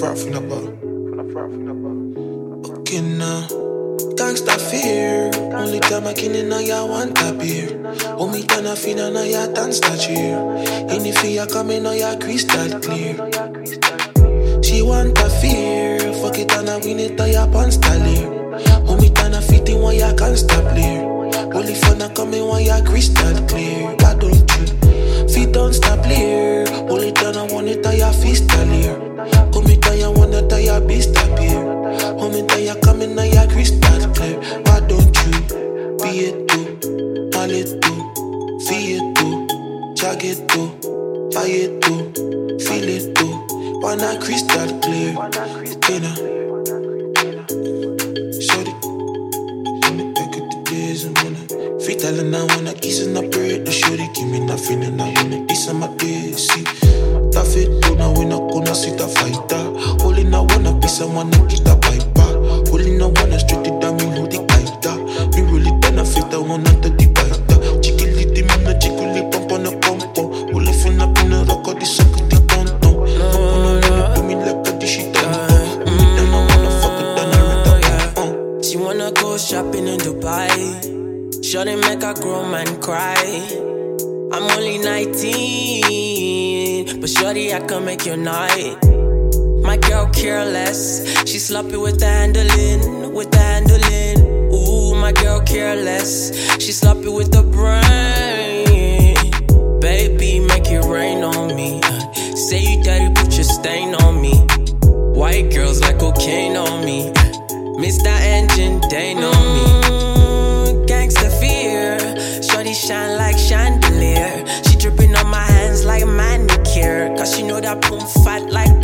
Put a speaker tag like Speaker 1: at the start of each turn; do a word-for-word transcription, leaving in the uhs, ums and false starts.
Speaker 1: fraud from the bar. Okay now, gangsta fear. Only time I can in ya want a beer. Only time I feel na ya dance that cheer. And if ya come in ya crystal clear. She want a fear. Fuck it and I win it or ya pants clear. Only time I fit in one ya can't stop clear. Only fun I come in one ya crystal clear. Why don't you? Feet don't stop clear. Only time I want it or ya fist clear. Come it or ya want it or ya beast up here. Only time ya come in or ya crystal clear. Why don't you? Be it too, all it too, feel it too, jag it too, buy it too, feel it too. Wanna crystal clear, okay now. Shorty, in the back of the days and wanna free telling I wanna kiss and I bread. The shorty give me nothing and I wanna kiss on my days. See, that fit too now we not gonna sit a fighter. Only now wanna be someone that get a piper. Only now wanna straight it down me who the kiter. Me really benefit I wanna to the biter. Chickily the me no chickily pump on the pump. Only fin up in the rock or the socket the tonton.
Speaker 2: She wanna go shopping in Dubai. Shorty make a grown man cry. I'm only nineteen, but shorty I can make your night. My girl careless, she sloppy with the handling, with the handling. Ooh, my girl careless, she sloppy with the brain. Baby, make it rain on me. Uh, say you daddy, put your stain on me. White girls like cocaine on me. Mister Engine, they know me. Mm, gangsta fear. Shorty shine like chandelier. She dripping on my hands like manicure. Cause she know that boom fat like